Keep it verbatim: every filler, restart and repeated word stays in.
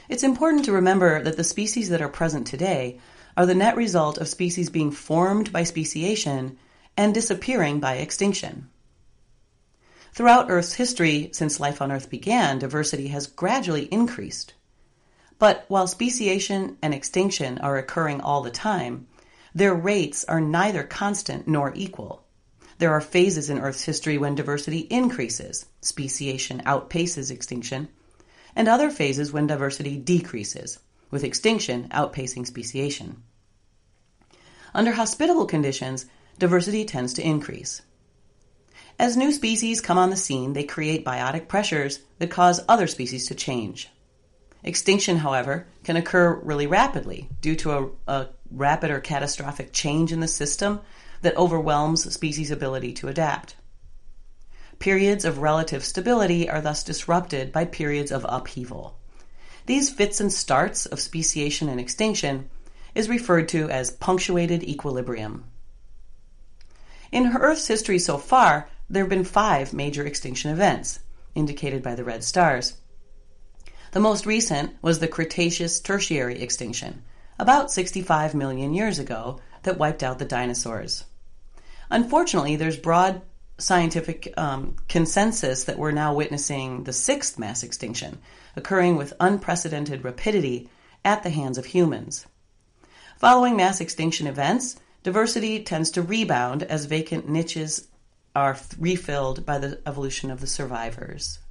It's important to remember that the species that are present today are the net result of species being formed by speciation and disappearing by extinction. Throughout Earth's history, since life on Earth began, diversity has gradually increased. But while speciation and extinction are occurring all the time, their rates are neither constant nor equal. There are phases in Earth's history when diversity increases, speciation outpaces extinction, and other phases when diversity decreases, with extinction outpacing speciation. Under hospitable conditions, diversity tends to increase. As new species come on the scene, they create biotic pressures that cause other species to change. Extinction, however, can occur really rapidly due to a, a rapid or catastrophic change in the system that overwhelms species' ability to adapt. Periods of relative stability are thus disrupted by periods of upheaval. These fits and starts of speciation and extinction is referred to as punctuated equilibrium. In Earth's history so far, there have been five major extinction events, indicated by the red stars. The most recent was the Cretaceous-Tertiary extinction, about sixty-five million years ago, that wiped out the dinosaurs. Unfortunately, there's broad scientific um, consensus that we're now witnessing the sixth mass extinction, occurring with unprecedented rapidity at the hands of humans. Following mass extinction events, diversity tends to rebound as vacant niches are refilled by the evolution of the survivors.